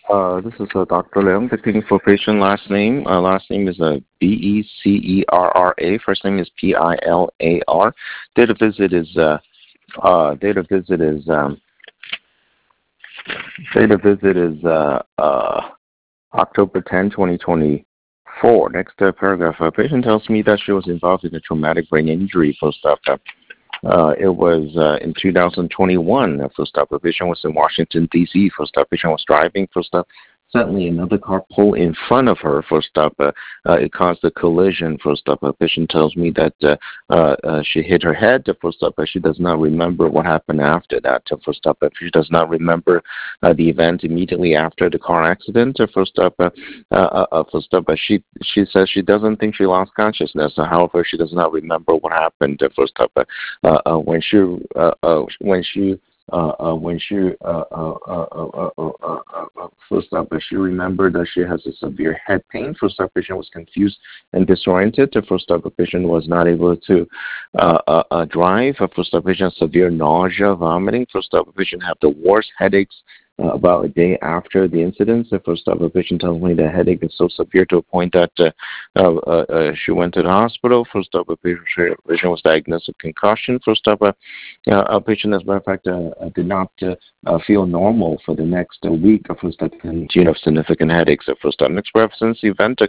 This is Dr. Leung, dictating for patient last name. Last name is Becerra. First name is Pilar. Date of visit is date of visit is date of visit is October 10, 2024. Next paragraph. Patient tells me that she was involved in a traumatic brain injury post-op. It was in 2021. First up, a patient was in Washington, D.C. First up, patient was driving. First up, suddenly another car pulled in front of her. First up, it caused a collision. First up, a patient tells me that she hit her head. First up, she does not remember what happened after that. First up, she does not remember the event immediately after the car accident. First up, she says she doesn't think she lost consciousness. However, she does not remember what happened. First up, when she first up, she remembered that she has a severe head pain. First up, patient was confused and disoriented. First up, patient was not able to drive. First up, patient severe nausea, vomiting. First up, patient have the worst headaches about a day after the incident. The first up, a patient tells me the headache is so severe to a point that she went to the hospital. First up, a patient was diagnosed with concussion. First up, a patient, as a matter of fact, did not feel normal for the next week. First up, continued of significant headaches. First up, next paragraph, since the event,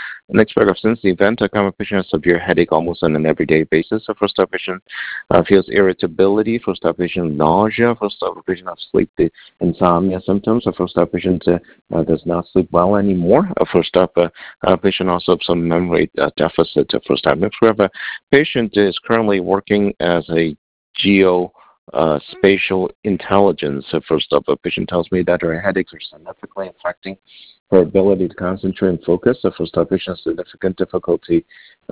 a patient has severe headache almost on an everyday basis. First up, patient feels irritability. First up, patient nausea. First up, patient has sleep insomnia symptoms. First up, patient does not sleep well anymore. First up, patient also has some memory deficit. First up, next paragraph, patient is currently working as a spatial intelligence. First up, a patient tells me that her headaches are significantly affecting her ability to concentrate and focus. First up, patient has significant difficulty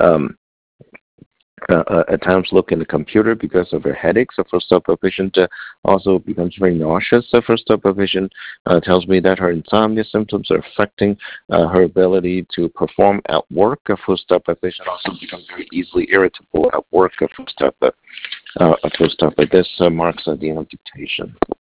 at times look in the computer because of her headaches. First up, a patient also becomes very nauseous. First up, a patient tells me that her insomnia symptoms are affecting her ability to perform at work. First up, a patient also becomes very easily irritable at work. First up, this marks the end of dictation.